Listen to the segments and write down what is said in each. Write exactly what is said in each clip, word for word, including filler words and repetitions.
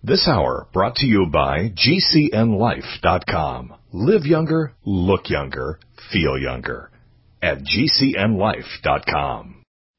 This hour brought to you by G C N life dot com. Live younger, look younger, feel younger at G C N life dot com.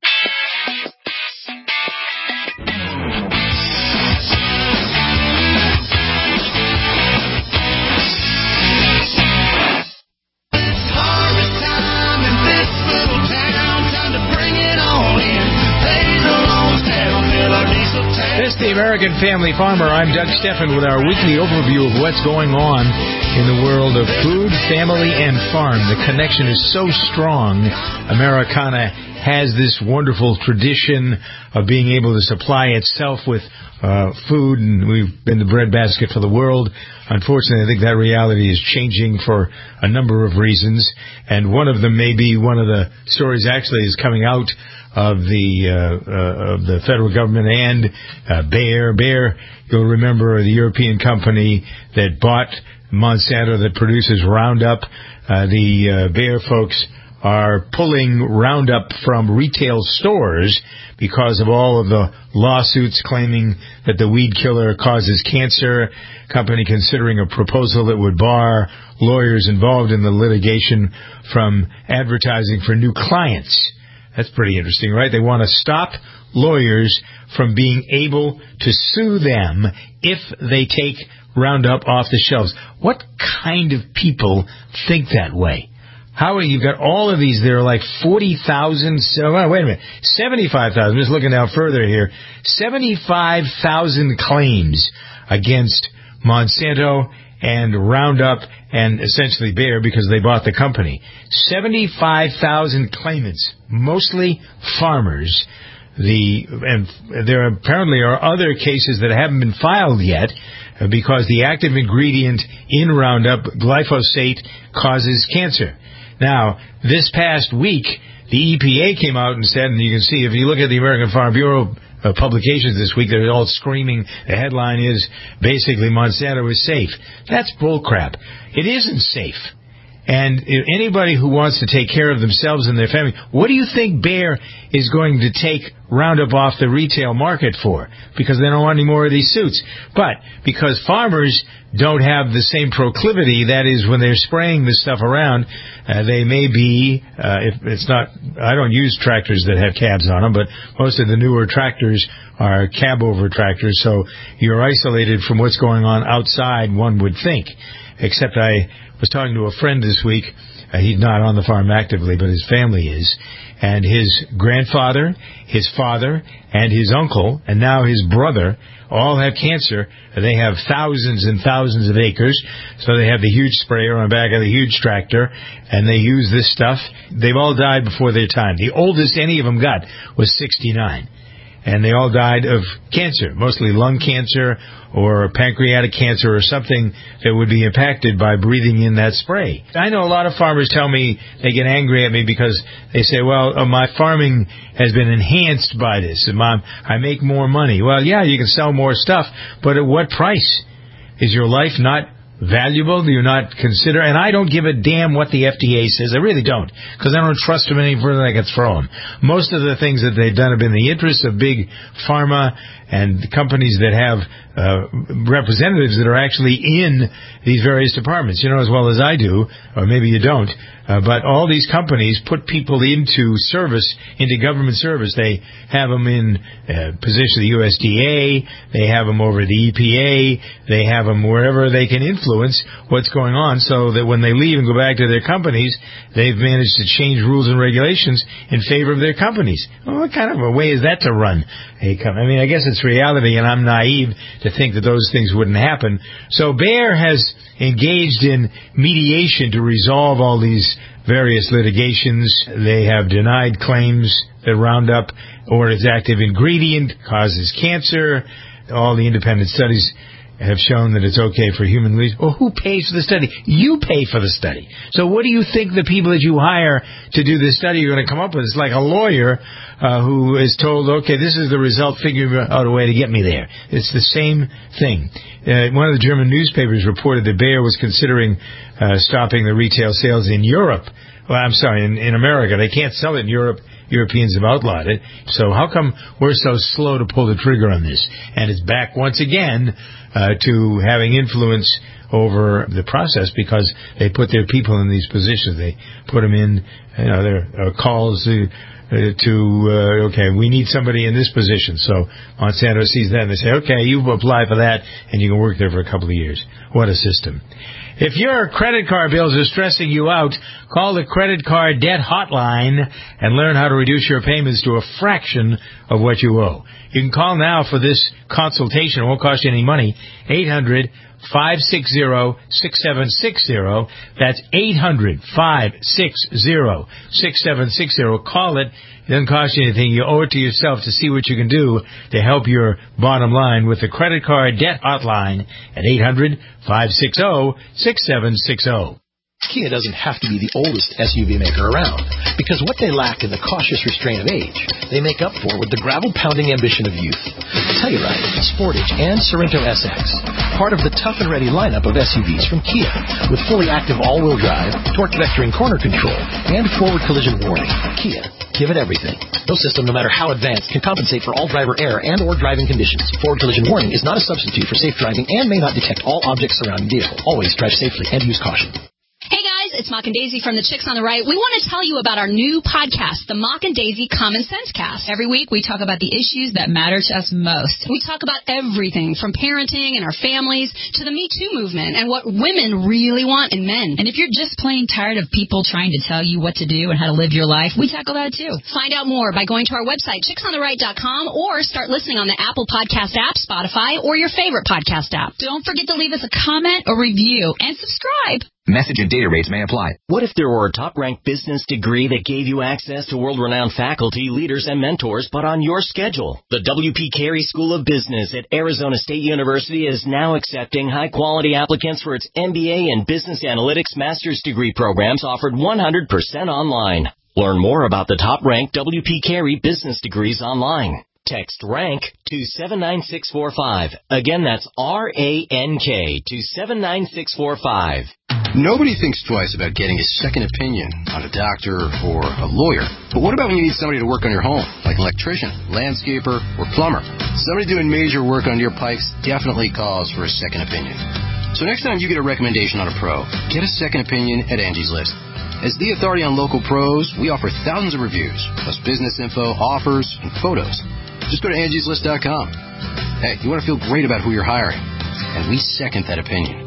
This is the American Family Farmer. I'm Doug Steffen with our weekly overview of what's going on in the world of food, family, and farm. The connection is so strong. Americana has this wonderful tradition of being able to supply itself with uh, food, and we've been the breadbasket for the world. Unfortunately, I think that reality is changing for a number of reasons, and one of them may be one of the stories actually is coming out of the uh, uh, of the federal government and uh, Bayer. Bayer, you'll remember, the European company that bought Monsanto that produces Roundup. Uh, the uh, Bayer folks are pulling Roundup from retail stores because of all of the lawsuits claiming that the weed killer causes cancer. Company considering a proposal that would bar lawyers involved in the litigation from advertising for new clients. That's pretty interesting, right? They want to stop lawyers from being able to sue them if they take Roundup off the shelves. What kind of people think that way? How are you got all of these? There are like forty thousand. So, wait a minute, seventy-five thousand. Just looking down further here, seventy-five thousand claims against Monsanto and Roundup and essentially Bayer because they bought the company. seventy-five thousand claimants, mostly farmers. The and there apparently are other cases that haven't been filed yet because the active ingredient in Roundup, glyphosate, causes cancer. Now, this past week, the E P A came out and said, and you can see if you look at the American Farm Bureau Uh, publications this week, they're all screaming. The headline is basically Monsanto is safe. That's bullcrap. It isn't safe. And if anybody who wants to take care of themselves and their family, what do you think Bayer is going to take Roundup off the retail market for? Because they don't want any more of these suits. But because farmers don't have the same proclivity, that is, when they're spraying this stuff around, uh, they may be, uh, if it's not, I don't use tractors that have cabs on them, but most of the newer tractors are cab-over tractors, so you're isolated from what's going on outside, one would think. Except I was talking to a friend this week. Uh, he's not on the farm actively, but his family is. And his grandfather, his father, and his uncle, and now his brother, all have cancer. They have thousands and thousands of acres, so they have the huge sprayer on the back of the huge tractor, and they use this stuff. They've all died before their time. The oldest any of them got was sixty-nine. And they all died of cancer, mostly lung cancer or pancreatic cancer or something that would be impacted by breathing in that spray. I know a lot of farmers tell me, they get angry at me because they say, well, uh, my farming has been enhanced by this. And Mom, I make more money. Well, yeah, you can sell more stuff, but at what price? Is your life not valuable? Do you not consider? And I don't give a damn what the F D A says. I really don't, because I don't trust them any further than I can throw them. Most of the things that they've done have been in the interest of big pharma and companies that have uh, representatives that are actually in these various departments. You know as well as I do, or maybe you don't, uh, but all these companies put people into service, into government service. They have them in uh, position of the U S D A, they have them over the E P A, they have them wherever they can influence what's going on, so that when they leave and go back to their companies, they've managed to change rules and regulations in favor of their companies. Well, what kind of a way is that to run a company? I mean, I guess it's reality, and I'm naive to think that those things wouldn't happen. So Bayer has engaged in mediation to resolve all these various litigations. They have denied claims that Roundup or its active ingredient causes cancer. All the independent studies have shown that it's okay for human use. Well, who pays for the study? You pay for the study. So what do you think the people that you hire to do this study are going to come up with? It's like a lawyer uh, who is told, okay, this is the result, figure out a way to get me there. It's the same thing. Uh, one of the German newspapers reported that Bayer was considering uh, stopping the retail sales in Europe. Well, I'm sorry, in, in America. They can't sell it in Europe Europeans have outlawed it. So how come we're so slow to pull the trigger on this? And it's back once again uh, to having influence over the process because they put their people in these positions. They put them in, you know, their uh, calls to, uh, to uh, okay, we need somebody in this position. So Monsanto sees that and they say, okay, you apply for that and you can work there for a couple of years. What a system. If your credit card bills are stressing you out, call the Credit Card Debt Hotline and learn how to reduce your payments to a fraction of what you owe. You can call now for this consultation. It won't cost you any money. eight hundred, five six zero, six seven six zero. That's eight hundred, five six zero, six seven six zero. Call it. It doesn't cost you anything. You owe it to yourself to see what you can do to help your bottom line with the Credit Card Debt Hotline at eight hundred, five six zero, six seven six zero. Kia doesn't have to be the oldest S U V maker around, because what they lack in the cautious restraint of age, they make up for with the gravel-pounding ambition of youth. Telluride, Sportage, and Sorento S X, part of the tough and ready lineup of S U Vs from Kia, with fully active all-wheel drive, torque vectoring corner control, and forward collision warning. Kia, give it everything. No system, no matter how advanced, can compensate for all driver error and or driving conditions. Forward collision warning is not a substitute for safe driving and may not detect all objects surrounding the vehicle. Always drive safely and use caution. Hey guys, it's Mock and Daisy from the Chicks on the Right. We want to tell you about our new podcast, the Mock and Daisy Common Sense Cast. Every week we talk about the issues that matter to us most. We talk about everything from parenting and our families to the Me Too movement and what women really want in men. And if you're just plain tired of people trying to tell you what to do and how to live your life, we tackle that too. Find out more by going to our website, chicks on the right dot com, or start listening on the Apple Podcast app, Spotify, or your favorite podcast app. Don't forget to leave us a comment, a review, and subscribe. Message and data rates may apply. What if there were a top-ranked business degree that gave you access to world-renowned faculty, leaders, and mentors, but on your schedule? The W P Carey School of Business at Arizona State University is now accepting high-quality applicants for its M B A and Business Analytics master's degree programs offered one hundred percent online. Learn more about the top-ranked W P Carey business degrees online. Text RANK to seven nine six four five. Again, that's R A N K to seven nine six four five. Nobody thinks twice about getting a second opinion on a doctor or a lawyer. But what about when you need somebody to work on your home, like an electrician, landscaper, or plumber? Somebody doing major work on your pipes definitely calls for a second opinion. So next time you get a recommendation on a pro, get a second opinion at Angie's List. As the authority on local pros, we offer thousands of reviews, plus business info, offers, and photos. Just go to Angie's List dot com. Hey, you want to feel great about who you're hiring, and we second that opinion.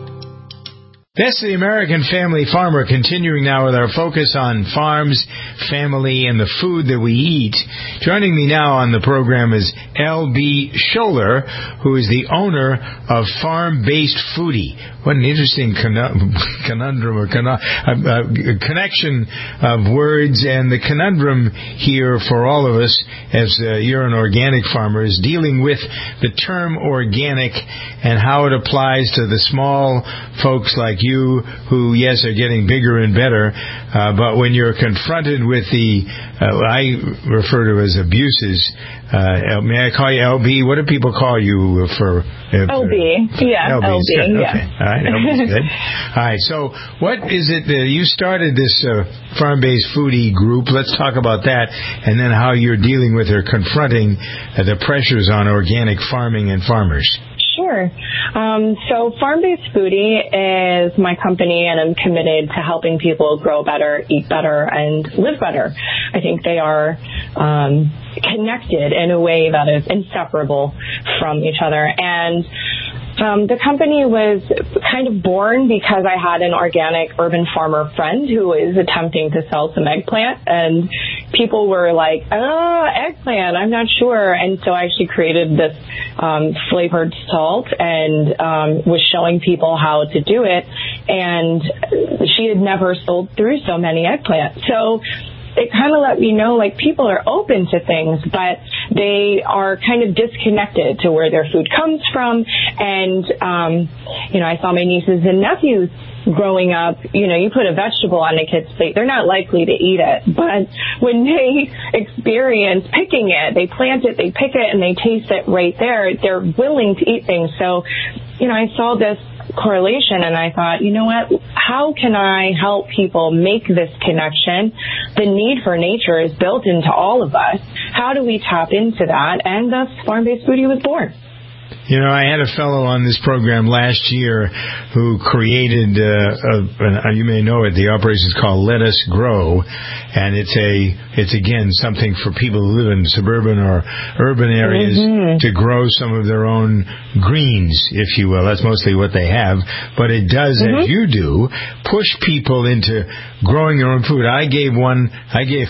That's the American Family Farmer, continuing now with our focus on farms, family, and the food that we eat. Joining me now on the program is L B Scholler, who is the owner of Farm-Based Foodie. What an interesting conundrum or con- uh, connection of words, and the conundrum here for all of us, as uh, you're an organic farmer, is dealing with the term organic and how it applies to the small folks like you who, yes, are getting bigger and better, uh, but when you're confronted with the, uh, I refer to as abuses, uh, may I call you L B? What do people call you for? Uh, L B, yeah, L B, L B, good. yeah. Okay. All right, L B's good. All right, so what is it that you started this uh, Farm-Based Foodie group? Let's talk about that, and then how you're dealing with or confronting uh, the pressures on organic farming and farmers. Sure. Um, so Farm-Based Foodie is my company, and I'm committed to helping people grow better, eat better, and live better. I think they are um, connected in a way that is inseparable from each other. And Um, the company was kind of born because I had an organic urban farmer friend who was attempting to sell some eggplant, and people were like, oh, eggplant, I'm not sure. And so I actually created this um, flavored salt and um, was showing people how to do it. And she had never sold through so many eggplant. So it kind of let me know, like, people are open to things, but they are kind of disconnected to where their food comes from. And, um, you know, I saw my nieces and nephews growing up. You know, you put a vegetable on a kid's plate, they're not likely to eat it. But when they experience picking it, they plant it, they pick it, and they taste it right there, they're willing to eat things. So, you know, I saw this correlation, and I thought, you know what, how can I help people make this connection? The need for nature is built into all of us. How do we tap into that? And thus, Farm-Based Foodie was born. You know, I had a fellow on this program last year who created, uh, a, a, you may know it, the operation is called Let Us Grow, and it's a, it's again something for people who live in suburban or urban areas mm-hmm. to grow some of their own greens, if you will. That's mostly what they have, but it does, mm-hmm. as you do, push people into growing their own food. I gave one, I gave,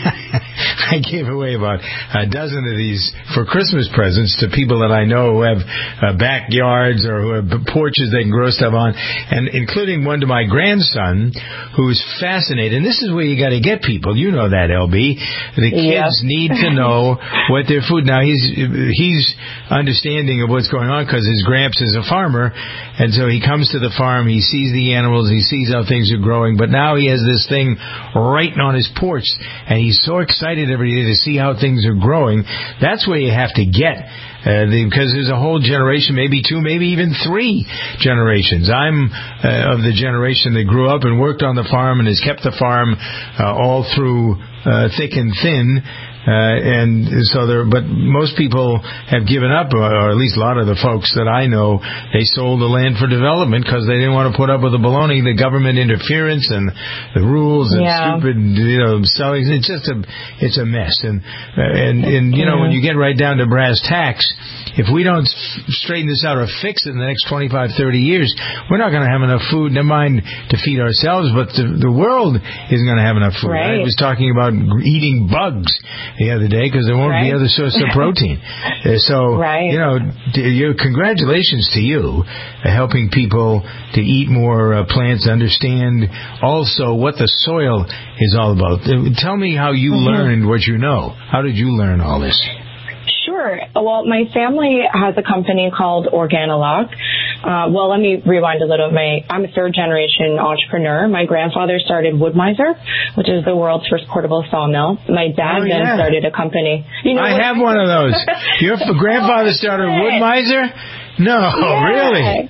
I gave away about a dozen of these for Christmas presents to people that I know who have uh, backyards or who have porches they can grow stuff on, and including one to my grandson who's fascinated. And this is where you got to get people. You know that, L B. The kids yeah. need to know what their food. Now, he's he's understanding of what's going on because his gramps is a farmer, and so he comes to the farm, he sees the animals, he sees how things are growing, but now he has this thing right on his porch, and he's so excited every day to see how things are growing. That's where you have to get. Uh, the, because there's a whole generation, maybe two, maybe even three generations. I'm uh, of the generation that grew up and worked on the farm and has kept the farm uh, all through uh, thick and thin. Uh, and so there, but most people have given up, or at least a lot of the folks that I know, they sold the land for development because they didn't want to put up with the baloney, the government interference and the rules and yeah. stupid, you know, selling. It's just a, it's a mess. And, and, and, you know, when you get right down to brass tacks, if we don't straighten this out or fix it in the next twenty-five, thirty years, we're not going to have enough food, never mind to feed ourselves, but the, the world isn't going to have enough food. Right. I was talking about eating bugs the other day because there won't right. be other source of protein. uh, so, right. you know, your congratulations to you uh, helping people to eat more uh, plants, understand also what the soil is all about. Uh, tell me how you mm-hmm. learned what you know. How did you learn all this? Sure. Well, my family has a company called Organolog. Uh, well, let me rewind a little. My, I'm a third-generation entrepreneur. My grandfather started Wood-Mizer, which is the world's first portable sawmill. My dad oh, yeah. then started a company. You know, I have one of those. Your grandfather started Wood-Mizer? No, yeah. really?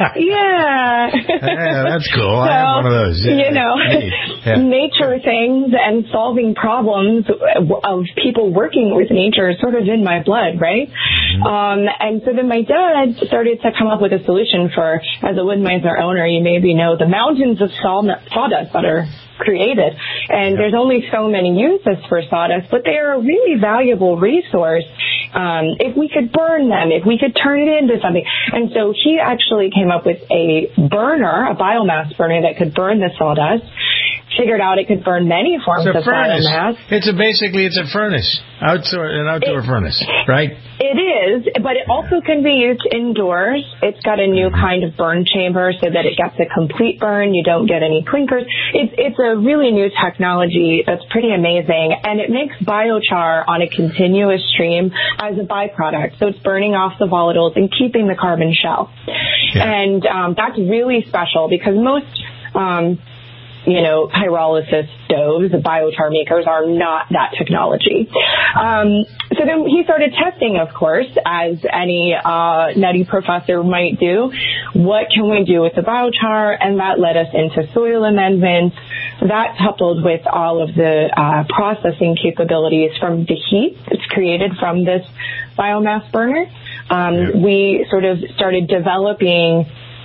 yeah. yeah. That's cool. So, I have one of those. Yeah. You know, yeah. nature things and solving problems of people working with nature is sort of in my blood, right? Mm-hmm. Um, and so then my dad started to come up with a solution for, as a Wood-Mizer owner, you maybe know the mountains of sawdust that are created. And there's only so many uses for sawdust, but they are a really valuable resource um, if we could burn them, if we could turn it into something. And so he actually came up with a burner, a biomass burner that could burn the sawdust, figured out it could burn many forms of furnace. biomass. It's a basically, it's a furnace, outdoor, an outdoor it, furnace, right? It is, but it also can be used indoors. It's got a new kind of burn chamber so that it gets a complete burn. You don't get any clinkers. It's, it's a really new technology that's pretty amazing, and it makes biochar on a continuous stream as a byproduct. So it's burning off the volatiles and keeping the carbon shell. Yeah. And um, that's really special because most um, you know, pyrolysis stoves, the biochar makers, are not that technology. Um, so then he started testing, of course, as any uh, nutty professor might do. What can we do with the biochar? And that led us into soil amendments. That coupled with all of the uh, processing capabilities from the heat that's created from this biomass burner. Um, yeah. We sort of started developing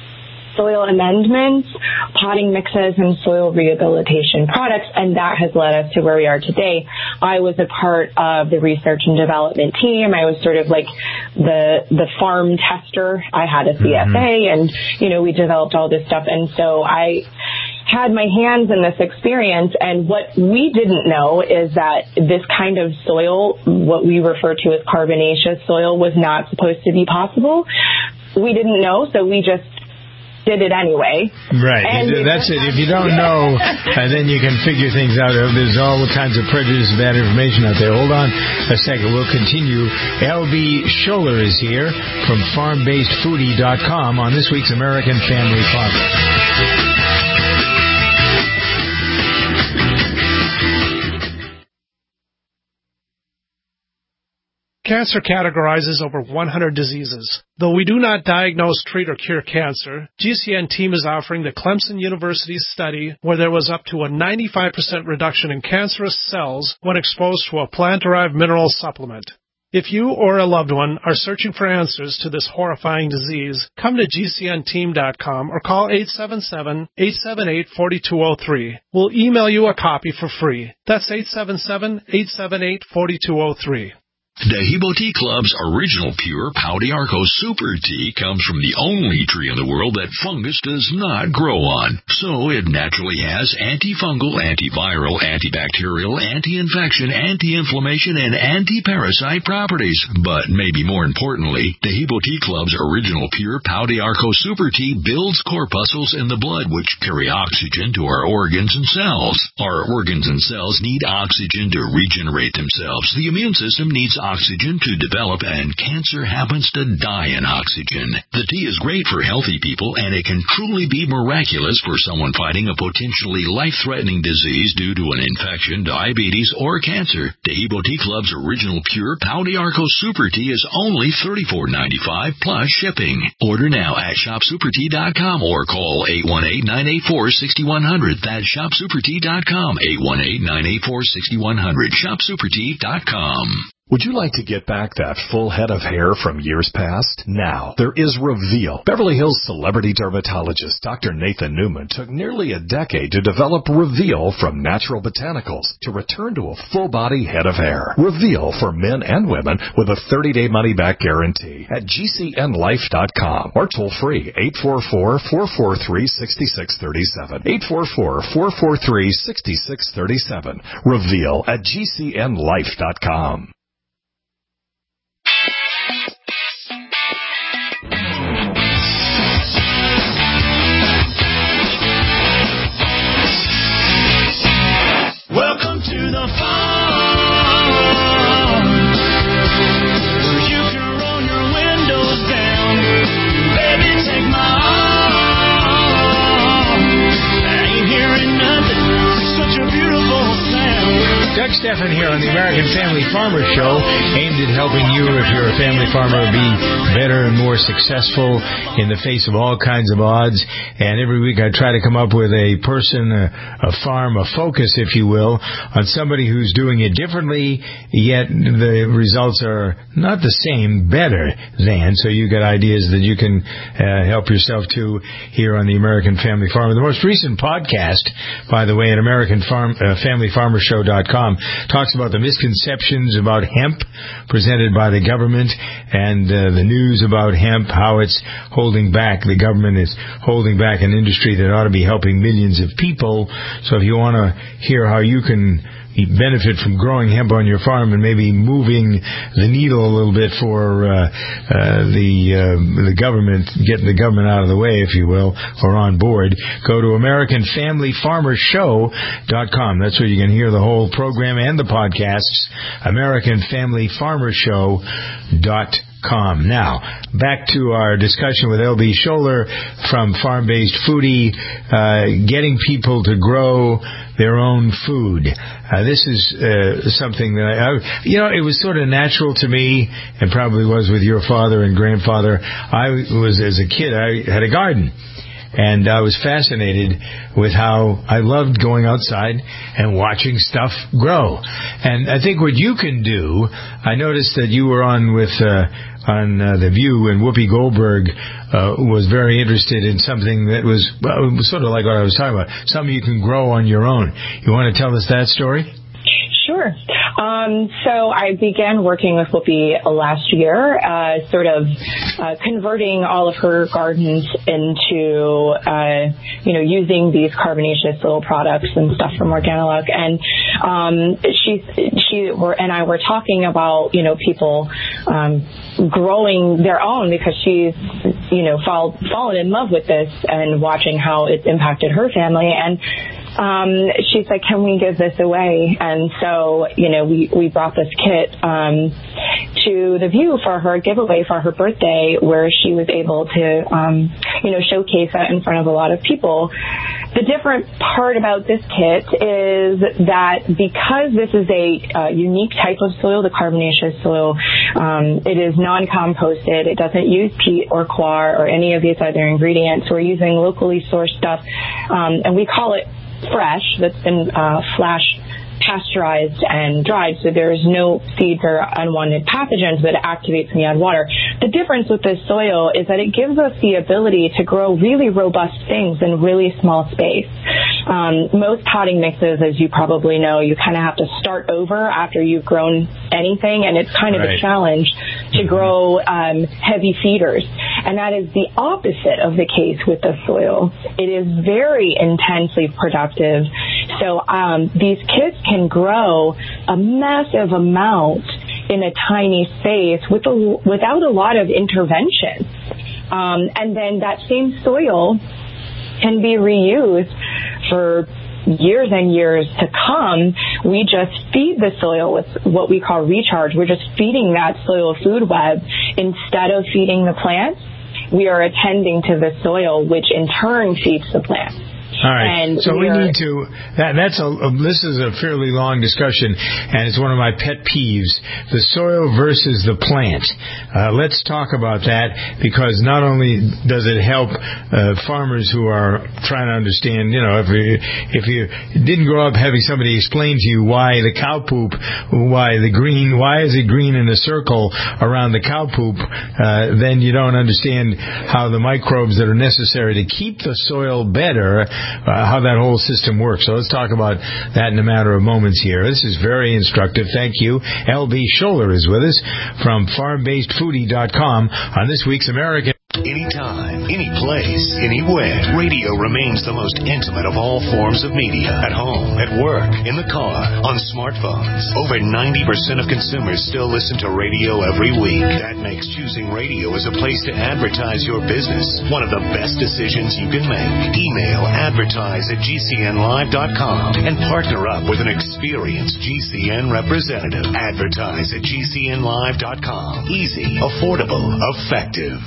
soil amendments, potting mixes, and soil rehabilitation products, and that has led us to where we are today. I was a part of the research and development team. I was sort of like the the farm tester. I had a C S A, mm-hmm. and, you know, we developed all this stuff, and so I had my hands in this experience, and what we didn't know is that this kind of soil, what we refer to as carbonaceous soil, was not supposed to be possible. We didn't know, so we just did it anyway. Right. And that's it. If you don't know, uh, then you can figure things out. There's all kinds of prejudice and bad information out there. Hold on a second. We'll continue. L B Scholler is here from farm based foodie dot com on this week's American Family Farmer. Cancer categorizes over one hundred diseases. Though we do not diagnose, treat, or cure cancer, G C N team is offering the Clemson University study where there was up to a ninety-five percent reduction in cancerous cells when exposed to a plant-derived mineral supplement. If you or a loved one are searching for answers to this horrifying disease, come to G C N team dot com or call eight seven seven, eight seven eight, four two zero three. We'll email you a copy for free. That's eight seven seven, eight seven eight, four two zero three. Dahibo Tea Club's original pure Pau d'Arco Super Tea comes from the only tree in the world that fungus does not grow on. So it naturally has antifungal, antiviral, antibacterial, anti-infection, anti-inflammation, and anti-parasite properties. But maybe more importantly, Dahibo Tea Club's original pure Pau d'Arco Super Tea builds corpuscles in the blood which carry oxygen to our organs and cells. Our organs and cells need oxygen to regenerate themselves. The immune system needs oxygen to develop, and cancer happens to die in oxygen. The tea is great for healthy people, and it can truly be miraculous for someone fighting a potentially life-threatening disease due to an infection, diabetes, or cancer. Dahibo Tea Club's original pure Pau d'Arco Super Tea is only thirty-four dollars and ninety-five cents plus shipping. Order now at shop super tea dot com or call eight one eight, nine eight four, six one zero zero. That's shop super tea dot com, eight one eight, nine eight four, six one zero zero, shop super tea dot com. Would you like to get back that full head of hair from years past? Now, there is Reveal. Beverly Hills celebrity dermatologist Doctor Nathan Newman took nearly a decade to develop Reveal from natural botanicals to return to a full-body head of hair. Reveal for men and women with a thirty-day money-back guarantee at G C N life dot com or toll-free eight four four, four four three, six six three seven, eight four four, four four three, six six three seven. Reveal at G C N life dot com. Welcome to the farm, where you can roll your windows down. Baby, take my arm. I ain't hearing nothing. Such a beautiful sound. Doug Stephan here on the American Family Farmer Show, aimed at helping you, if you're a family farmer, be better and more successful in the face of all kinds of odds. And every week I try to come up with a person, a, a farm, a focus, if you will, on somebody who's doing it differently, yet the results are not the same, better than. So you get ideas that you can uh, help yourself to here on the American Family Farmer. The most recent podcast, by the way, at American Farm, uh, Family Farmer Show dot com, talks about the misconceptions about hemp presented by the government and uh, the news about hemp, how it's holding back. The government is holding back an industry that ought to be helping millions of people. So if you want to hear how you can benefit from growing hemp on your farm and maybe moving the needle a little bit for uh, uh, the uh, the government, getting the government out of the way, if you will, or on board, go to American Family Farmer Show dot com. That's where you can hear the whole program and the podcasts, American Family Farmer Show dot com. Now, back to our discussion with L B Scholler from Farm-Based Foodie, uh, getting people to grow their own food. Uh, this is uh, something that I, I, you know, it was sort of natural to me, and probably was with your father and grandfather. I was, as a kid, I had a garden. And I was fascinated with how I loved going outside and watching stuff grow. And I think what you can do, I noticed that you were on with uh, on uh, The View, and Whoopi Goldberg uh, was very interested in something that was, well, it was sort of like what I was talking about, something you can grow on your own. You want to tell us that story? Sure. Um, so I began working with Whoopi last year, uh, sort of uh, converting all of her gardens into, uh, you know, using these carbonaceous little products and stuff from Organilook. And um, she, she were, and I were talking about, you know, people um, growing their own, because she's, you know, fall, fallen in love with this and watching how it's impacted her family. And Um, she's like, can we give this away? And so, you know, we, we brought this kit um, to The View for her giveaway for her birthday, where she was able to, um, you know, showcase that in front of a lot of people. The different part about this kit is that because this is a uh, unique type of soil, the carbonaceous soil, um, it is non-composted. It doesn't use peat or coir or any of these other ingredients. We're using locally sourced stuff, um, and we call it fresh. That's been uh, flash pasteurized and dried, so there's no seeds or unwanted pathogens that activates when you add water. The difference with this soil is that it gives us the ability to grow really robust things in really small space. Um, most potting mixes, as you probably know, you kind of have to start over after you've grown anything, and it's kind of right. a challenge to grow um, heavy feeders. And that is the opposite of the case with the soil. It is very intensely productive. So um, these kits can grow a massive amount in a tiny space with a, without a lot of intervention. Um, and then that same soil can be reused for years and years to come. We just feed the soil with what we call recharge. We're just feeding that soil food web instead of feeding the plants. We are attending to the soil, which in turn feeds the plants. All right. And so we need to. That, that's a. This is a fairly long discussion, and it's one of my pet peeves: the soil versus the plant. Uh, let's talk about that, because not only does it help uh, farmers who are trying to understand. You know, if you, if you didn't grow up having somebody explain to you why the cow poop, why the green, why is it green in a circle around the cow poop, uh, then you don't understand how the microbes that are necessary to keep the soil better. Uh, how that whole system works. So let's talk about that in a matter of moments here. This is very instructive. Thank you. L B Scholler is with us from farm based foodie dot com on this week's American. Anytime, any place, anywhere, radio remains the most intimate of all forms of media. At home, at work, in the car, on smartphones. Over ninety percent of consumers still listen to radio every week. That makes choosing radio as a place to advertise your business one of the best decisions you can make. Email advertise at G C N live dot com and partner up with an experienced G C N representative. Advertise at G C N live dot com. Easy, affordable, effective.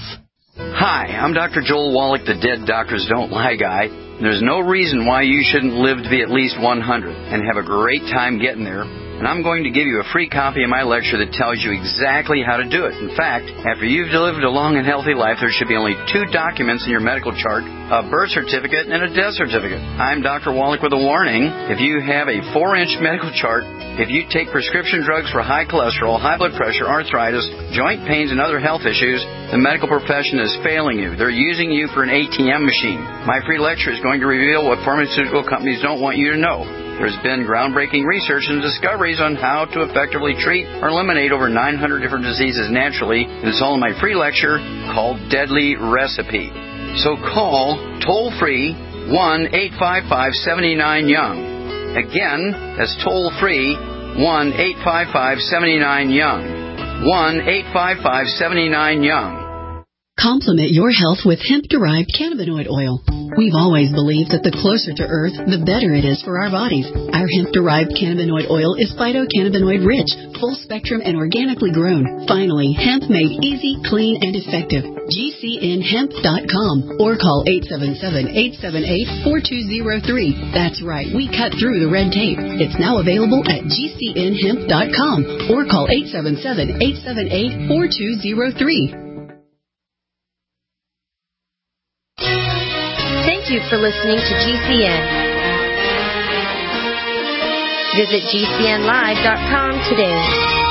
Hi, I'm Doctor Joel Wallach, the Dead Doctors Don't Lie guy. There's no reason why you shouldn't live to be at least one hundred and have a great time getting there. And I'm going to give you a free copy of my lecture that tells you exactly how to do it. In fact, after you've lived a long and healthy life, there should be only two documents in your medical chart, a birth certificate and a death certificate. I'm Doctor Wallach with a warning. If you have a four-inch medical chart, if you take prescription drugs for high cholesterol, high blood pressure, arthritis, joint pains, and other health issues, the medical profession is failing you. They're using you for an A T M machine. My free lecture is going to reveal what pharmaceutical companies don't want you to know. There's been groundbreaking research and discoveries on how to effectively treat or eliminate over nine hundred different diseases naturally, and it's all in my free lecture called Deadly Recipe. So call toll-free one eight five five, seven nine, young. Again, that's toll-free one eight five five, seven nine, young. one eight five five, seven nine, young. Complement your health with hemp-derived cannabinoid oil. We've always believed that the closer to Earth, the better it is for our bodies. Our hemp-derived cannabinoid oil is phytocannabinoid rich, full spectrum, and organically grown. Finally, hemp made easy, clean, and effective. G C N hemp dot com or call eight seven seven, eight seven eight, four two zero three. That's right, we cut through the red tape. It's now available at G C N hemp dot com or call eight seven seven, eight seven eight, four two zero three. Thank you for listening to G C N. Visit G C N live dot com today.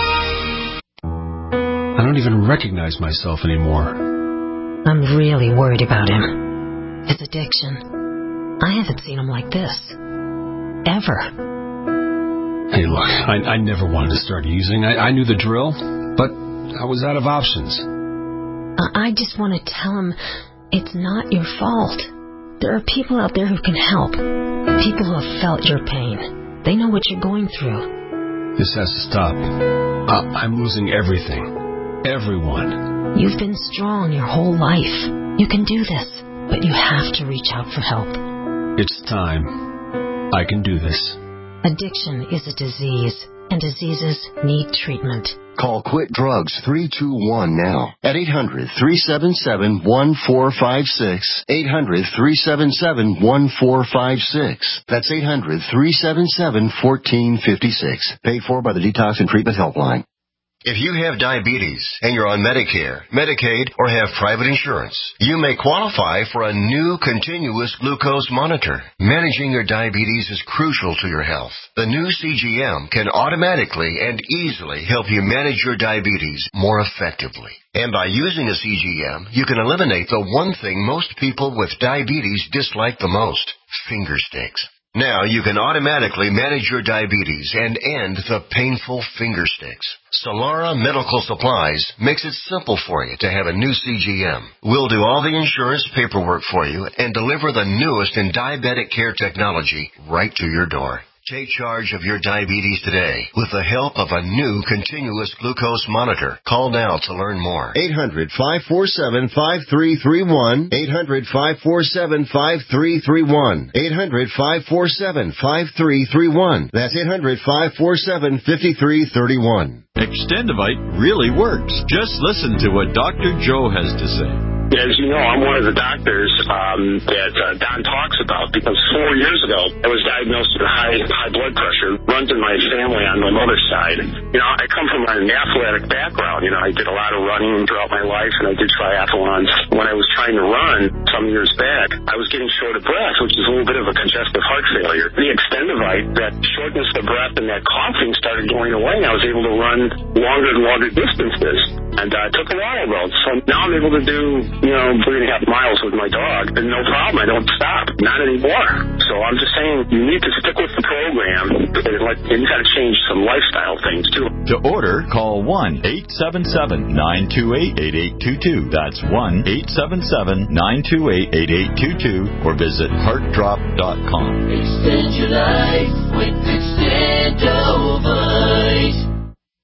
I don't even recognize myself anymore. I'm really worried about him. His addiction. I haven't seen him like this. Ever. Hey, look, I, I never wanted to start using. I, I knew the drill, but I was out of options. I just want to tell him it's not your fault. There are people out there who can help. People who have felt your pain. They know what you're going through. This has to stop. Uh, I'm losing everything. Everyone. You've been strong your whole life. You can do this, but you have to reach out for help. It's time. I can do this. Addiction is a disease, and diseases need treatment. Call Quit Drugs three two one now at eight hundred, three seven seven, one four five six, eight hundred, three seven seven, one four five six. That's eight hundred, three seven seven, one four five six. Paid for by the Detox and Treatment Helpline. If you have diabetes and you're on Medicare, Medicaid, or have private insurance, you may qualify for a new continuous glucose monitor. Managing your diabetes is crucial to your health. The new C G M can automatically and easily help you manage your diabetes more effectively. And by using a C G M, you can eliminate the one thing most people with diabetes dislike the most, finger sticks. Now you can automatically manage your diabetes and end the painful finger sticks. Solara Medical Supplies makes it simple for you to have a new C G M. We'll do all the insurance paperwork for you and deliver the newest in diabetic care technology right to your door. Take charge of your diabetes today with the help of a new continuous glucose monitor. Call now to learn more. eight hundred, five four seven, five three three one. eight hundred, five four seven, five three three one. eight hundred, five four seven, five three three one. That's eight hundred, five four seven, five three three one. Extendivite really works. Just listen to what Doctor Joe has to say. As you know, I'm one of the doctors um, that uh, Don talks about because four years ago I was diagnosed with high high blood pressure. Runs in my family on my mother's side. You know, I come from an athletic background. You know, I did a lot of running throughout my life, and I did triathlons. When I was trying to run some years back, I was getting short of breath, which is a little bit of a congestive heart failure. The Extendivite, that shortness of breath and that coughing started going away, and I was able to run longer and longer distances. And uh, I took a while though, so now I'm able to do, you know, three and a half miles with my dog, and no problem. I don't stop, not anymore. So I'm just saying, you need to stick with the program, and, like, and you got to change some lifestyle things too. To order, call one eight seven seven, nine two eight, eight eight two two. That's one eight seven seven, nine two eight, eight eight two two, or visit heart drop dot com. Extend your life with Extendivite.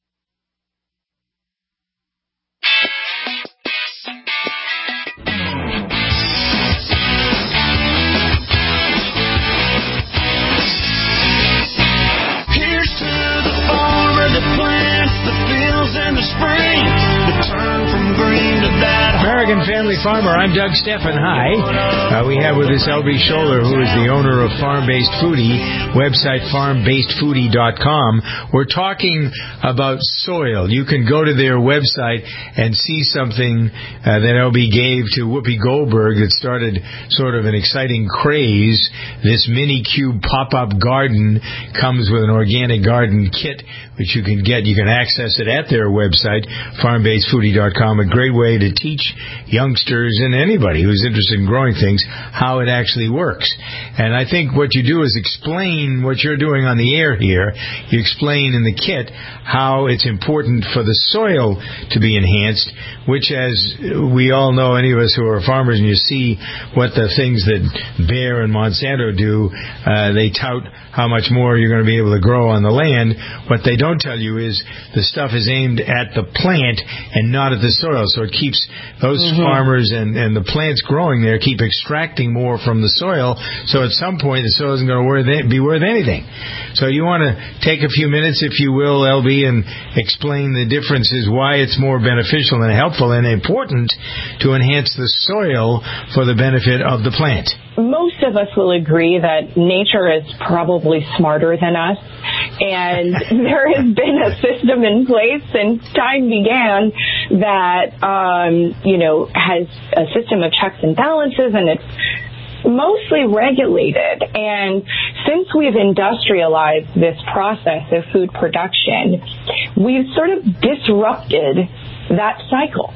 American Family Farmer, I'm Doug Steffen. Hi. Uh, we have with us L B Scholler, who is the owner of Farm Based Foodie, website farm based foodie dot com. We're talking about soil. You can go to their website and see something uh, that L B gave to Whoopi Goldberg that started sort of an exciting craze. This mini cube pop-up garden comes with an organic garden kit, which you can get. You can access it at their website, farm based foodie dot com. A great way to teach youngsters and anybody who's interested in growing things how it actually works. And I think what you do is explain what you're doing on the air here. You explain in the kit how it's important for the soil to be enhanced, which, as we all know, any of us who are farmers, and you see what the things that Bayer and Monsanto do, uh, they tout how much more you're going to be able to grow on the land. What they don't tell you is the stuff is aimed at the plant and not at the soil, so it keeps those mm-hmm. farmers and, and the plants growing there keep extracting more from the soil, so at some point the soil isn't going to worth, be worth anything. So you want to take a few minutes, if you will, L B, and explain the differences, why it's more beneficial and helpful and important to enhance the soil for the benefit of the plant. Most of us will agree that nature is probably smarter than us, and there has been a system in place since time began that, um, you know, has a system of checks and balances, and it's mostly regulated. And since we've industrialized this process of food production, we've sort of disrupted that cycle.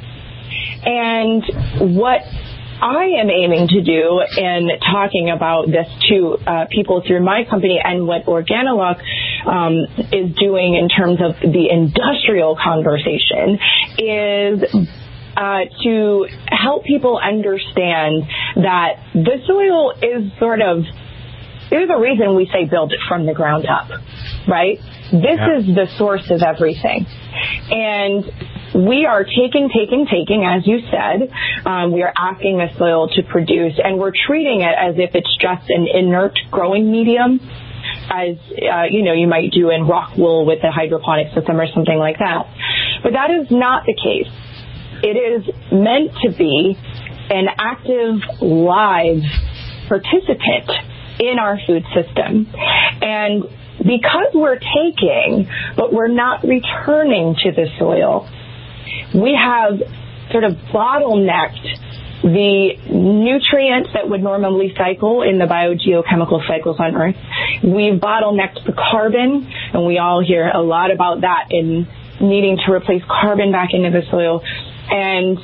And what I am aiming to do in talking about this to uh, people through my company, and what Organolog um, is doing in terms of the industrial conversation, is uh, to help people understand that the soil is sort of, there's a reason we say build it from the ground up, right? This yeah. is the source of everything. And we are taking, taking, taking, as you said. Um, we are asking the soil to produce, and we're treating it as if it's just an inert growing medium, as, uh, you know, you might do in rock wool with a hydroponic system or something like that. But that is not the case. It is meant to be an active, live participant in our food system. And because we're taking, but we're not returning to the soil, we have sort of bottlenecked the nutrients that would normally cycle in the biogeochemical cycles on Earth. We've bottlenecked the carbon, and we all hear a lot about that in needing to replace carbon back into the soil. And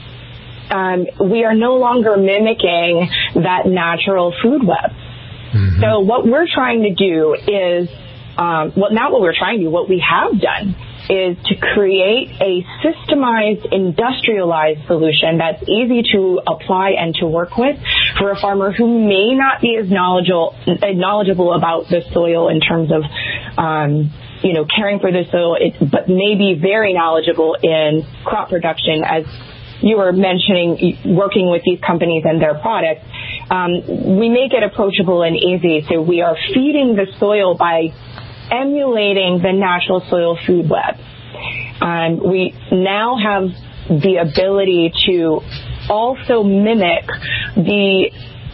um, we are no longer mimicking that natural food web. Mm-hmm. So what we're trying to do is, um, well, not what we're trying to do, what we have done is to create a systemized, industrialized solution that's easy to apply and to work with for a farmer who may not be as knowledgeable, knowledgeable about the soil in terms of, um, you know, caring for the soil, it, but may be very knowledgeable in crop production, as you were mentioning, working with these companies and their products. Um, we make it approachable and easy, so we are feeding the soil by emulating the natural soil food web. Um, we now have the ability to also mimic the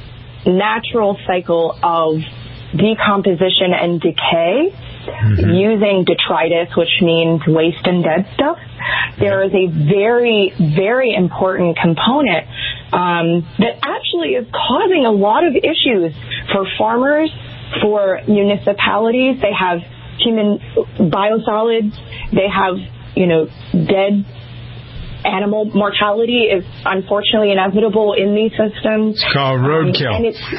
natural cycle of decomposition and decay mm-hmm. using detritus, which means waste and dead stuff. There is a very, very important component um, that actually is causing a lot of issues for farmers, for municipalities. They have human biosolids. They have, you know, dead animal mortality is unfortunately inevitable in these systems. It's called roadkill. Um, and it's,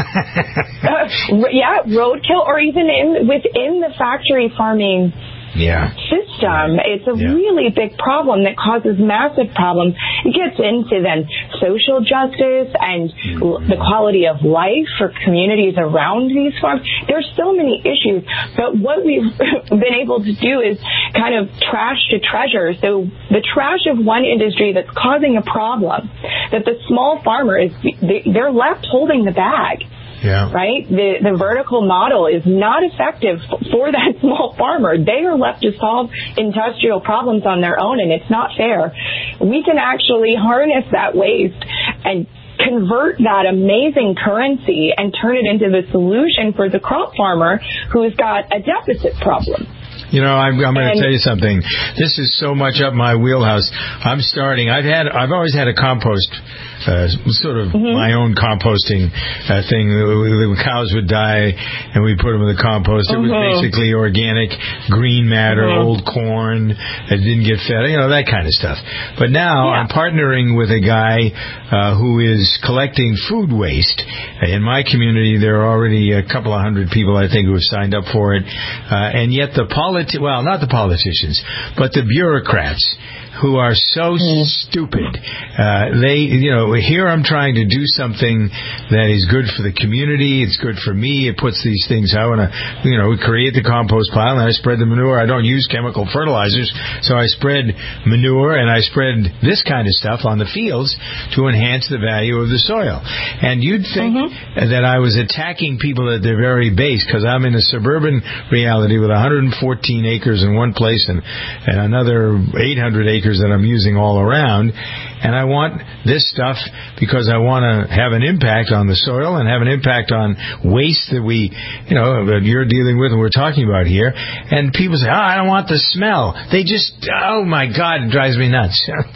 uh, yeah, roadkill, or even in within the factory farming yeah. system. It's a yeah. really big problem that causes massive problems. It gets into then social justice and mm-hmm. the quality of life for communities around these farms. There's so many issues, but what we've been able to do is kind of trash to treasure. So the trash of one industry that's causing a problem, that the small farmer is, they're left holding the bag. Yeah. Right? The the vertical model is not effective for that small farmer. They are left to solve industrial problems on their own, and it's not fair. We can actually harness that waste and convert that amazing currency and turn it into the solution for the crop farmer who's got a deficit problem. You know, I'm, I'm going to tell you something. This is so much up my wheelhouse. I'm starting. I've had. I've always had a compost, uh, sort of mm-hmm. my own composting uh, thing. The, the cows would die, and we put them in the compost. It was mm-hmm. basically organic green matter, mm-hmm. old corn that didn't get fed. You know, that kind of stuff. But now yeah. I'm partnering with a guy uh, who is collecting food waste. In my community, there are already a couple of hundred people, I think, who have signed up for it, uh, and yet the politi- well, not the politicians, but the bureaucrats who are so mm. stupid. Uh, they, you know, here I'm trying to do something that is good for the community. It's good for me. It puts these things out, and I, you know, create the compost pile, and I spread the manure. I don't use chemical fertilizers, so I spread manure and I spread this kind of stuff on the fields to enhance the value of the soil. And you'd think mm-hmm. that I was attacking people at their very base, because I'm in a suburban reality with one hundred fourteen acres in one place and, and another eight hundred acres that I'm using all around, and I want this stuff because I want to have an impact on the soil and have an impact on waste that we, you know, that you're dealing with and we're talking about here. And people say, oh, I don't want the smell. They just, oh my God, it drives me nuts.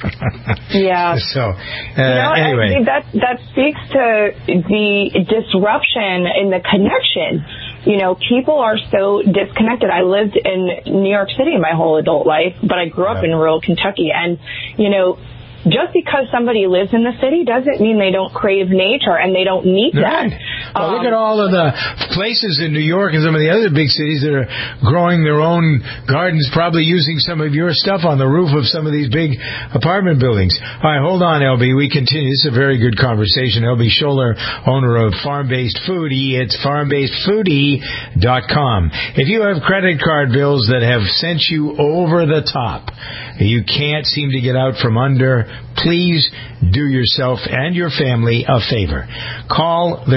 yeah. So, uh, you know, anyway. That, that speaks to the disruption in the connection. You know, people are so disconnected. I lived in New York City my whole adult life, but I grew up yeah. in rural Kentucky. And, you know, just because somebody lives in the city doesn't mean they don't crave nature and they don't need right. that. Well, um, look at all of the places in New York and some of the other big cities that are growing their own gardens, probably using some of your stuff on the roof of some of these big apartment buildings. All right, hold on, L B. We continue. This is a very good conversation. L B Scholler, owner of Farm-Based Foodie. It's farm based foodie dot com. If you have credit card bills that have sent you over the top, you can't seem to get out from under, please do yourself and your family a favor. Call the credit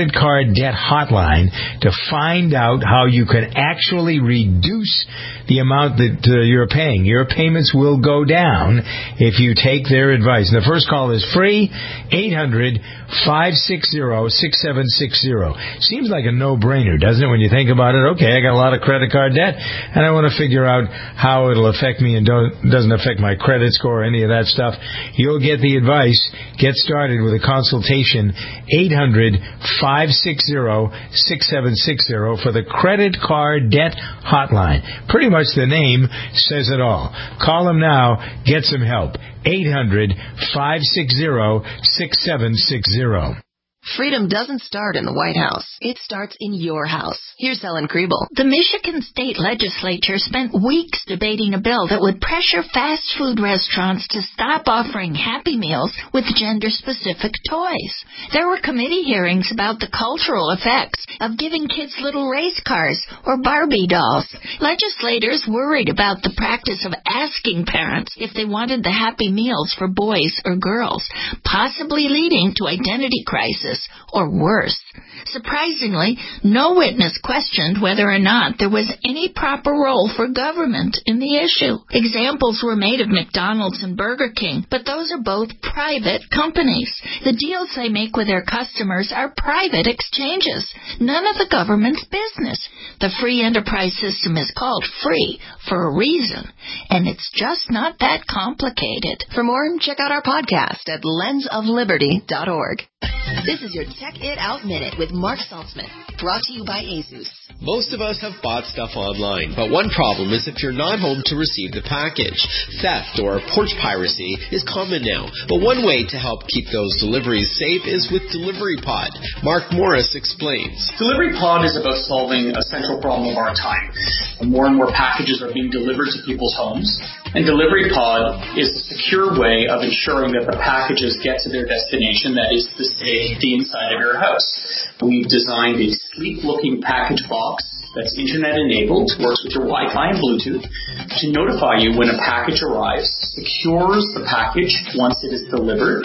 credit card debt hotline to find out how you can actually reduce the amount that uh, you're paying. Your payments will go down if you take their advice. And the first call is free, eight hundred, five six zero, six seven six zero. Seems like a no-brainer, doesn't it, when you think about it? Okay, I got a lot of credit card debt, and I want to figure out how it'll affect me and don't, doesn't affect my credit score or any of that stuff. You'll get the advice. Get started with a consultation, eight hundred, five six zero, six seven six zero for the credit card debt hotline. Pretty much the name says it all. Call them now. Get some help. eight hundred, five six zero, six seven six zero. Freedom doesn't start in the White House. It starts in your house. Here's Helen Kriebel. The Michigan State Legislature spent weeks debating a bill that would pressure fast food restaurants to stop offering Happy Meals with gender-specific toys. There were committee hearings about the cultural effects of giving kids little race cars or Barbie dolls. Legislators worried about the practice of asking parents if they wanted the Happy Meals for boys or girls, possibly leading to identity crisis. Or worse. Surprisingly, no witness questioned whether or not there was any proper role for government in the issue. Examples were made of McDonald's and Burger King, but those are both private companies. The deals they make with their customers are private exchanges, none of the government's business. The free enterprise system is called free for a reason, and it's just not that complicated. For more, check out our podcast at lens of liberty dot org. This is your Check It Out Minute with Mark Saltzman, brought to you by ASUS. Most of us have bought stuff online, but one problem is if you're not home to receive the package. Theft or porch piracy is common now, but one way to help keep those deliveries safe is with DeliveryPod. Mark Morris explains. DeliveryPod is about solving a central problem of our time. More and more packages are being delivered to people's homes, and DeliveryPod is a secure way of ensuring that the packages get to their destination, that is to say, the inside of your house. We've designed a sleek-looking package box that's internet-enabled, works with your Wi-Fi and Bluetooth, to notify you when a package arrives, secures the package once it is delivered,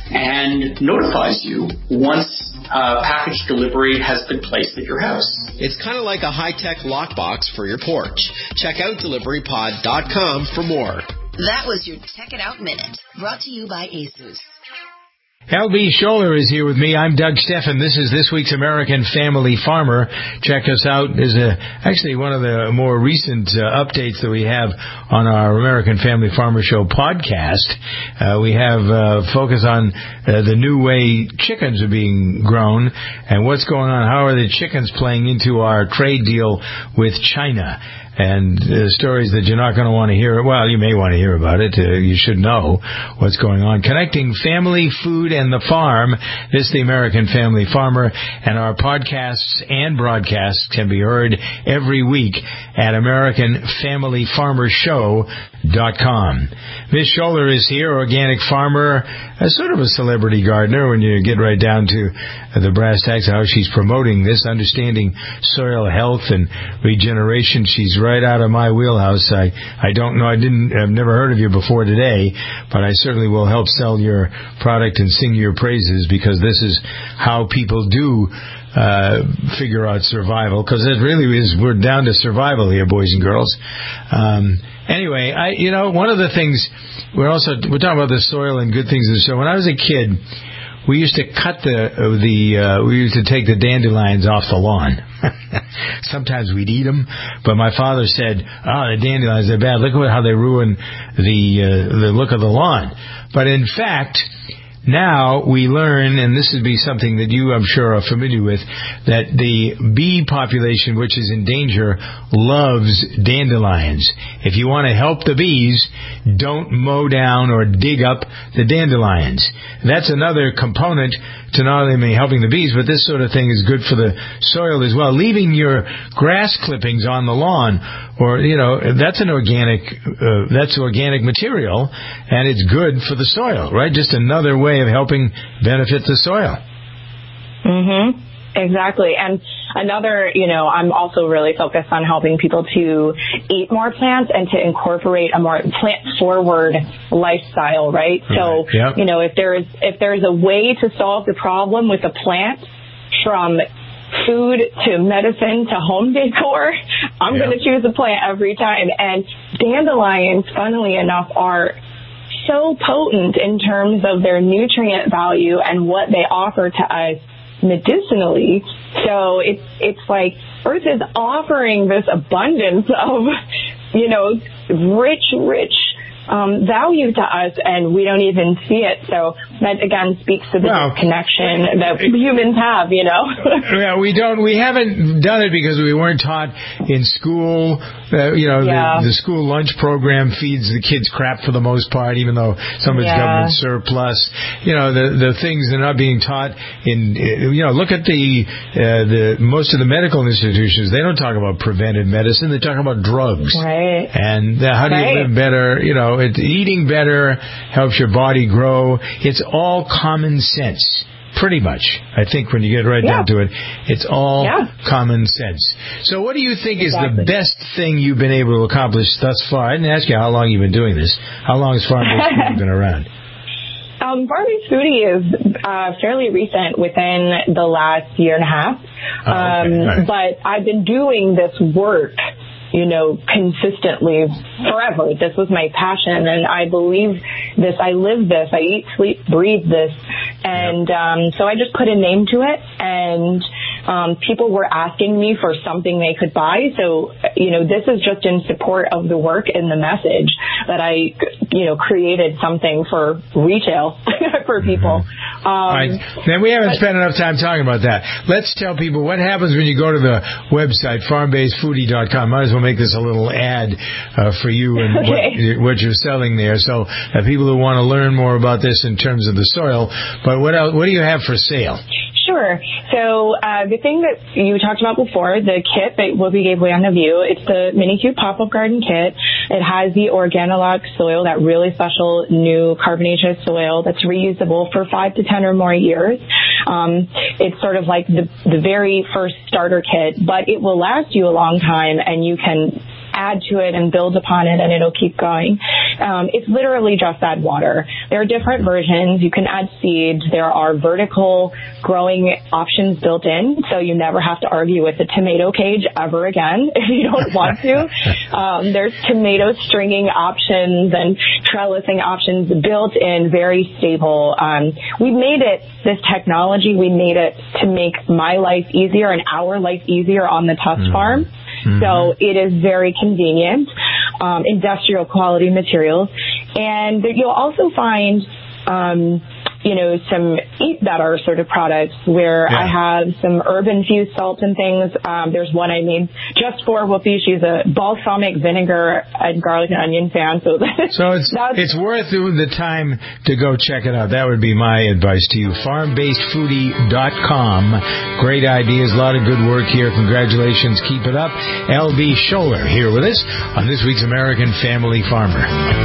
and notifies you once uh, package delivery has been placed at your house. It's kind of like a high-tech lockbox for your porch. Check out delivery pod dot com for more. That was your Check It Out Minute, brought to you by ASUS. L B Scholler is here with me. I'm Doug Steffen. This is this week's American Family Farmer. Check us out. There's a, actually one of the more recent uh, updates that we have on our American Family Farmer Show podcast. Uh, we have uh, focus on uh, the new way chickens are being grown and what's going on. How are the chickens playing into our trade deal with China? And uh, stories that you're not going to want to hear. Well, you may want to hear about it. Uh, you should know what's going on. Connecting family, food, and the farm. This is the American Family Farmer, and our podcasts and broadcasts can be heard every week at American Family Farmer Show dot com. Miss Scholler is here, organic farmer, a sort of a celebrity gardener when you get right down to the brass tacks, how she's promoting this, understanding soil health and regeneration. She's right out of my wheelhouse. I, I don't know, I didn't, I've never heard of you before today, but I certainly will help sell your product and sing your praises, because this is how people do uh, figure out survival, because it really is, we're down to survival here, boys and girls. Um, anyway, I, you know, one of the things, we're also, we're talking about the soil and good things in the soil. When I was a kid, we used to cut the, the, uh, we used to take the dandelions off the lawn. Sometimes we'd eat them, but my father said, oh, the dandelions, they're bad. Look at how they ruin the, uh, the look of the lawn. But in fact, now we learn, and this would be something that you, I'm sure, are familiar with, that the bee population, which is in danger, loves dandelions. If you want to help the bees, don't mow down or dig up the dandelions. That's another component to not only helping the bees, but this sort of thing is good for the soil as well. Leaving your grass clippings on the lawn, or, you know, that's an organic, uh, that's organic material, and it's good for the soil, right? Just another way of helping benefit the soil. Mm-hmm. Exactly. And another, you know, I'm also really focused on helping people to eat more plants and to incorporate a more plant-forward lifestyle, right? right. So, yep. you know, if there's if there's a way to solve the problem with a plant, from food to medicine to home decor, I'm yeah. going to choose a plant every time. And dandelions, funnily enough, are so potent in terms of their nutrient value and what they offer to us medicinally. So it's it's like Earth is offering this abundance of, you know, rich, rich um, value to us, and we don't even see it. So that again speaks to the well, connection that humans have, you know. Yeah, we don't. We haven't done it because we weren't taught in school. Uh, you know, yeah. the, the school lunch program feeds the kids crap for the most part, even though some of it's yeah. government surplus. You know, the the things that are not being taught in. You know, look at the uh, the most of the medical institutions. They don't talk about preventive medicine. They talk about drugs. Right. And uh, how do right. you live better? You know. It, eating better helps your body grow. It's all common sense, pretty much. I think when you get right yeah. down to it, it's all yeah. common sense. So what do you think exactly. is the best thing you've been able to accomplish thus far? I didn't ask you how long you've been doing this. How long has Farm-Based Foodie been around? Um, Farm-Based Foodie is uh, fairly recent, within the last year and a half. Oh, okay. um, right. But I've been doing this work, you know, consistently forever. This was my passion, and I believe this. I live this. I eat, sleep, breathe this. And um, so I just put a name to it, and um, people were asking me for something they could buy. So, you know, this is just in support of the work and the message that I, you know, created something for retail for people. Um, All right. Then we haven't but, spent enough time talking about that. Let's tell people what happens when you go to the website, farm based foodie dot com. Might as well make this a little ad uh, for you and okay. what, what you're selling there. So uh, people who want to learn more about this in terms of the soil. But what else, what do you have for sale? Sure. So uh, the thing that you talked about before, the kit that will be gave away on the View, it's the Minicube Pop-Up Garden Kit. It has the Organolog soil, that really special new carbonaceous soil that's reusable for five to ten or more years. Um, it's sort of like the, the very first starter kit, but it will last you a long time, and you can add to it and build upon it, and it'll keep going. Um, it's literally just add water. There are different versions. You can add seeds. There are vertical growing options built in, so you never have to argue with the tomato cage ever again if you don't want to. Um, there's tomato stringing options and trellising options built in, very stable. Um, we made it, this technology, we made it to make my life easier and our life easier on the Tuss mm-hmm. farm. Mm-hmm. So it is very convenient, um, industrial quality materials. And you'll also find, um, you know, some Eat Better sort of products where yeah. I have some herb-infused salts and things. Um, there's one I made just for Whoopi. She's a balsamic vinegar and garlic and onion fan. So, so it's it's worth the time to go check it out. That would be my advice to you. farm based foodie dot com. Great ideas, a lot of good work here. Congratulations. Keep it up. L B Scholler here with us on this week's American Family Farmer.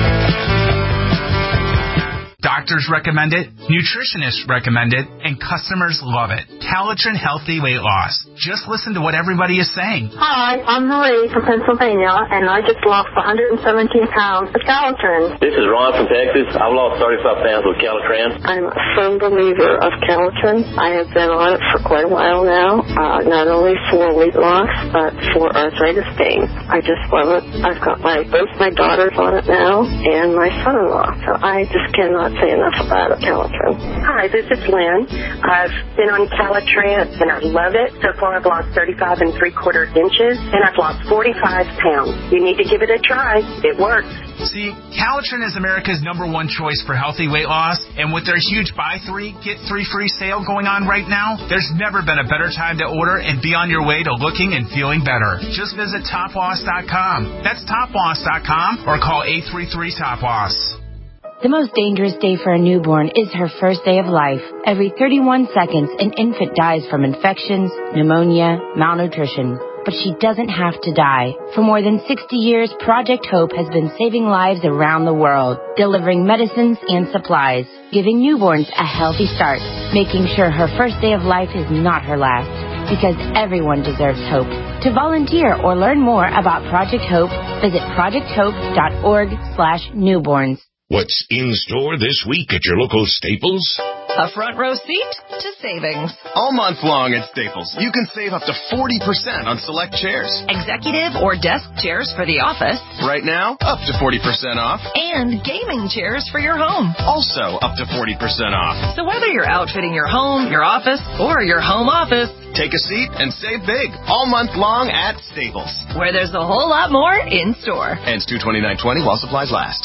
Doctors recommend it, nutritionists recommend it, and customers love it. Calitrin Healthy Weight Loss. Just listen to what everybody is saying. Hi, I'm Marie from Pennsylvania, and I just lost one hundred seventeen pounds with Calitrin. This is Ron from Texas. I've lost thirty-five pounds with Calitrin. I'm a firm believer of Calitrin. I have been on it for quite a while now, uh, not only for weight loss, but for arthritis pain. I just love it. I've got my both my daughters on it now, and my son-in-law, so I just cannot say enough about it, Calitrin. Hi, this is Lynn. I've been on Calitrin, and I love it. So far, I've lost thirty-five and three quarter inches, and I've lost forty-five pounds. You need to give it a try. It works. See, Calitrin is America's number one choice for healthy weight loss, and with their huge buy three, get three free sale going on right now, there's never been a better time to order and be on your way to looking and feeling better. Just visit top loss dot com. That's top loss dot com or call eight three three top loss. The most dangerous day for a newborn is her first day of life. Every thirty-one seconds, an infant dies from infections, pneumonia, malnutrition. But she doesn't have to die. For more than sixty years, Project Hope has been saving lives around the world, delivering medicines and supplies, giving newborns a healthy start, making sure her first day of life is not her last. Because everyone deserves hope. To volunteer or learn more about Project Hope, visit project hope dot org slash newborns. What's in store this week at your local Staples? A front row seat to savings. All month long at Staples, you can save up to forty percent on select chairs. Executive or desk chairs for the office. Right now, up to forty percent off. And gaming chairs for your home. Also up to forty percent off. So whether you're outfitting your home, your office, or your home office, take a seat and save big all month long at Staples, where there's a whole lot more in store. Ends two twenty-nine twenty while supplies last.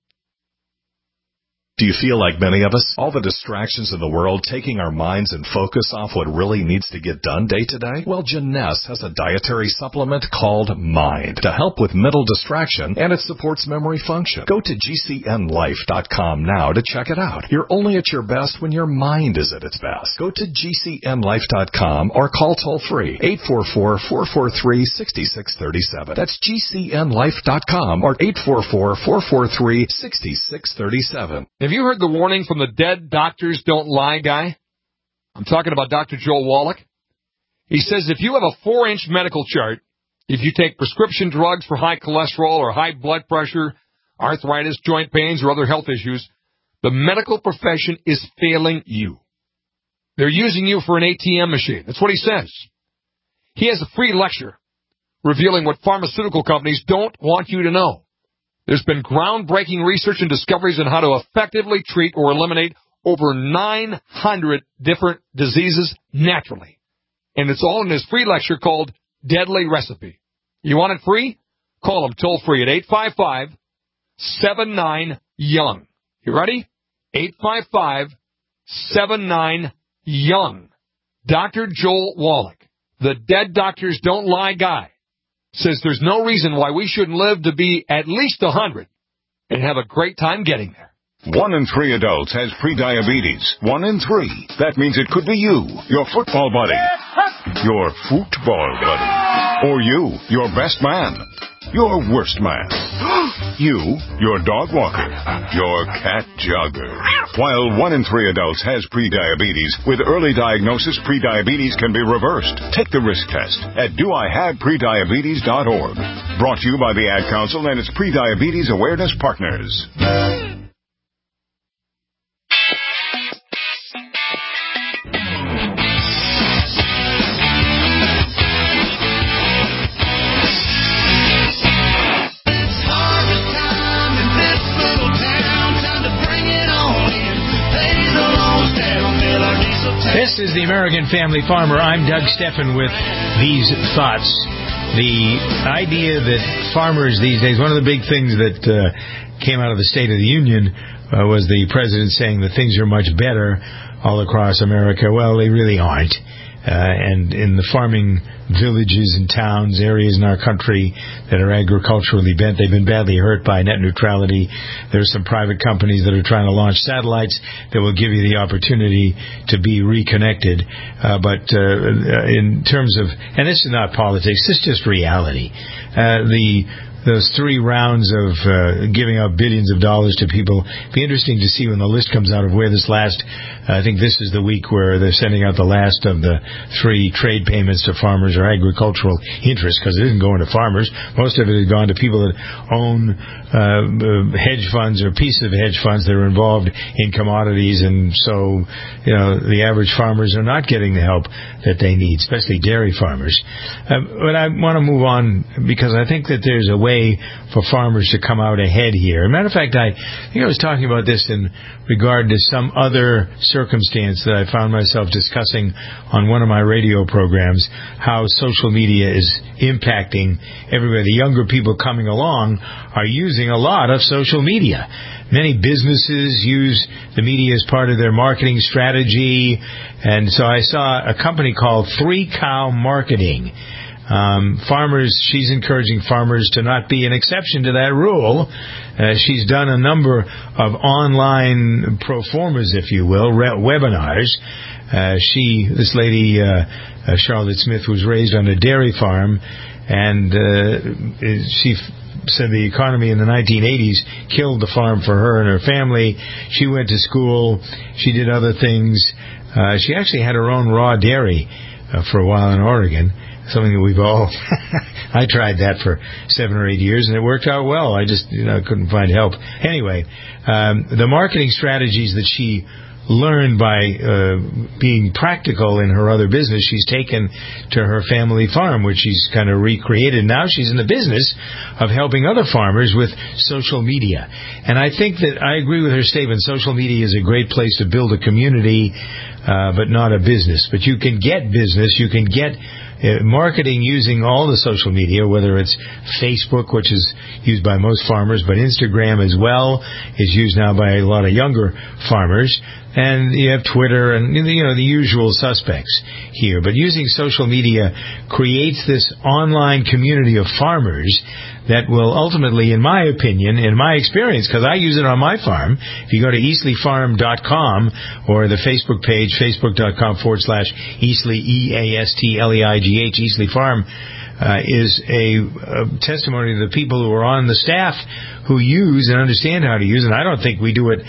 Do you feel like many of us? All the distractions in the world taking our minds and focus off what really needs to get done day to day? Well, Jeunesse has a dietary supplement called Mind to help with mental distraction, and it supports memory function. Go to G C N life dot com now to check it out. You're only at your best when your mind is at its best. Go to G C N life dot com or call toll-free eight four four, four four three, six six three seven. That's G C N life dot com or eight four four, four four three, six six three seven. Have you heard the warning from the Dead Doctors Don't Lie guy? I'm talking about Doctor Joel Wallach. He says if you have a four-inch medical chart, if you take prescription drugs for high cholesterol or high blood pressure, arthritis, joint pains, or other health issues, the medical profession is failing you. They're using you for an A T M machine. That's what he says. He has a free lecture revealing what pharmaceutical companies don't want you to know. There's been groundbreaking research and discoveries on how to effectively treat or eliminate over nine hundred different diseases naturally. And it's all in his free lecture called Deadly Recipe. You want it free? Call him toll-free at eight five five, seven nine, young. You ready? eight five five, seven nine, young. Doctor Joel Wallach, the Dead Doctors Don't Lie guy, says there's no reason why we shouldn't live to be at least one hundred and have a great time getting there. One in three adults has prediabetes. One in three. That means it could be you, your football buddy, your football buddy, or you, your best man, your worst man, you, your dog walker, your cat jogger. While one in three adults has prediabetes, with early diagnosis, prediabetes can be reversed. Take the risk test at do I have prediabetes dot org. Brought to you by the Ad Council and its Prediabetes Awareness Partners. This is the American Family Farmer. I'm Doug Steffen with these thoughts. The idea that farmers these days, one of the big things that uh, came out of the State of the Union uh, was the president saying that things are much better all across America. Well, they really aren't. Uh, and in the farming villages and towns, areas in our country that are agriculturally bent, they've been badly hurt by net neutrality. There's some private companies that are trying to launch satellites that will give you the opportunity to be reconnected. Uh, but uh, in terms of, and this is not politics, this is just reality. Uh, the Those three rounds of uh, giving out billions of dollars to people. It'll be interesting to see when the list comes out of where this last, uh, I think this is the week where they're sending out the last of the three trade payments to farmers or agricultural interests, because it isn't going to farmers. Most of it has gone to people that own uh, hedge funds or pieces of hedge funds that are involved in commodities, and so, you know, the average farmers are not getting the help that they need, especially dairy farmers. Uh, but I want to move on because I think that there's a way for farmers to come out ahead here. As a matter of fact, I think I was talking about this in regard to some other circumstance that I found myself discussing on one of my radio programs, how social media is impacting everywhere. The younger people coming along are using a lot of social media. Many businesses use the media as part of their marketing strategy, and so I saw a company called Three Cow Marketing. Um, farmers, she's encouraging farmers to not be an exception to that rule. Uh, she's done a number of online pro formas, if you will, re- webinars. Uh, she, this lady, uh, uh, Charlotte Smith, was raised on a dairy farm, and uh, she said the economy in the nineteen eighties killed the farm for her and her family. She went to school. She did other things. Uh, she actually had her own raw dairy uh, for a while in Oregon. Something that we've all, I tried that for seven or eight years, and it worked out well. I just, you know, couldn't find help. Anyway, um, the marketing strategies that she learned by uh, being practical in her other business. She's taken to her family farm, which she's kind of recreated. Now she's in the business of helping other farmers with social media. And I think that I agree with her statement. Social media is a great place to build a community, uh, but not a business. But you can get business. You can get Uh, marketing using all the social media, whether it's Facebook, which is used by most farmers, but Instagram as well is used now by a lot of younger farmers. And you have Twitter and, you know, the usual suspects here. But using social media creates this online community of farmers that will ultimately, in my opinion, in my experience, because I use it on my farm, if you go to easley farm dot com or the Facebook page, facebook.com forward slash Easley, E A S T L E I G H, Easley Farm, uh, is a, a testimony to the people who are on the staff who use and understand how to use it. And I don't think we do it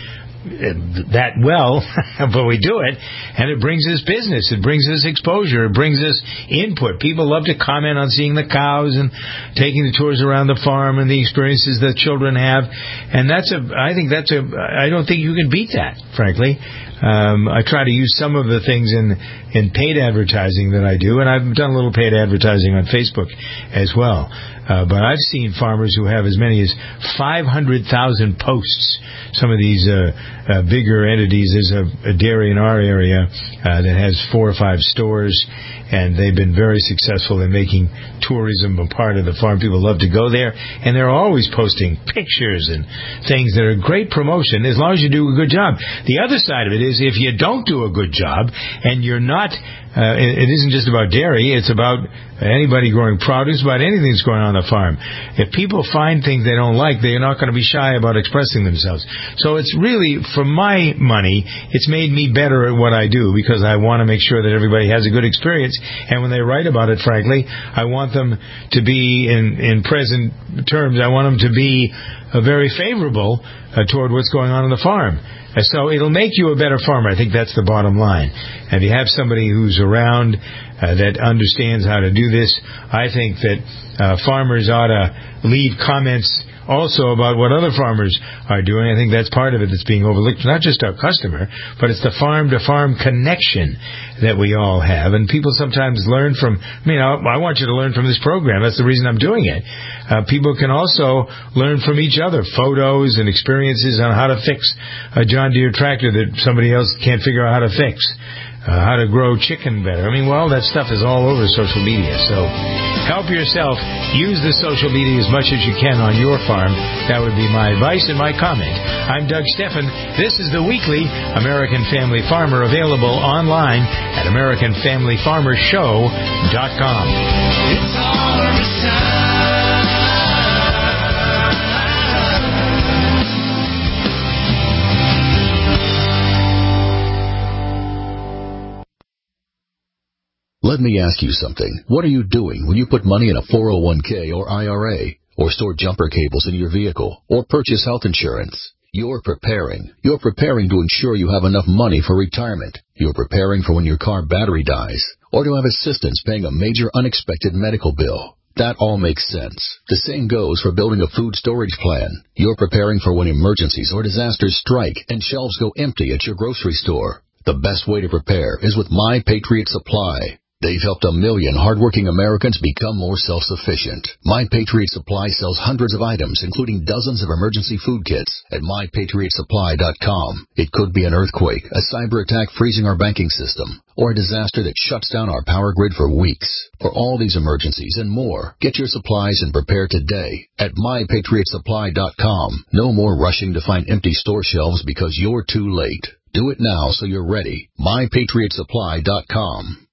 that well, but we do it, and it brings us business, it brings us exposure, it brings us input. People love to comment on seeing the cows and taking the tours around the farm and the experiences that children have, and that's a, I think that's a, I don't think you can beat that, frankly. Um, I try to use some of the things in, in paid advertising that I do, and I've done a little paid advertising on Facebook as well. Uh, but I've seen farmers who have as many as five hundred thousand posts. Some of these uh, uh, bigger entities, there's a, a dairy in our area uh, that has four or five stores, and they've been very successful in making tourism a part of the farm. People love to go there, and they're always posting pictures and things that are great promotion as long as you do a good job. The other side of it is if you don't do a good job and you're not Uh, it, it isn't just about dairy. It's about anybody growing produce, about anything that's going on on the farm. If people find things they don't like, they're not going to be shy about expressing themselves. So it's really, for my money, it's made me better at what I do because I want to make sure that everybody has a good experience. And when they write about it, frankly, I want them to be, in, in present terms, I want them to be uh, very favorable uh, toward what's going on on the farm. So it'll make you a better farmer. I think that's the bottom line. And if you have somebody who's around uh, that understands how to do this, I think that uh, farmers ought to leave comments also about what other farmers are doing. I think that's part of it that's being overlooked. Not just our customer, but it's the farm-to-farm connection that we all have. And people sometimes learn from, I mean, I want you to learn from this program. That's the reason I'm doing it. Uh, people can also learn from each other, photos and experiences on how to fix a John Deere tractor that somebody else can't figure out how to fix. Uh, how to grow chicken better. I mean, well, that stuff is all over social media. So help yourself. Use the social media as much as you can on your farm. That would be my advice and my comment. I'm Doug Steffen. This is the weekly American Family Farmer, available online at american family farmer show dot com. It's harvest time. Let me ask you something. What are you doing when you put money in a four oh one k or I R A, or store jumper cables in your vehicle, or purchase health insurance? You're preparing. You're preparing to ensure you have enough money for retirement. You're preparing for when your car battery dies, or to have assistance paying a major unexpected medical bill. That all makes sense. The same goes for building a food storage plan. You're preparing for when emergencies or disasters strike and shelves go empty at your grocery store. The best way to prepare is with My Patriot Supply. They've helped a million hardworking Americans become more self-sufficient. My Patriot Supply sells hundreds of items, including dozens of emergency food kits, at my patriot supply dot com. It could be an earthquake, a cyber attack freezing our banking system, or a disaster that shuts down our power grid for weeks. For all these emergencies and more, get your supplies and prepare today at my patriot supply dot com. No more rushing to find empty store shelves because you're too late. Do it now so you're ready. my patriot supply dot com.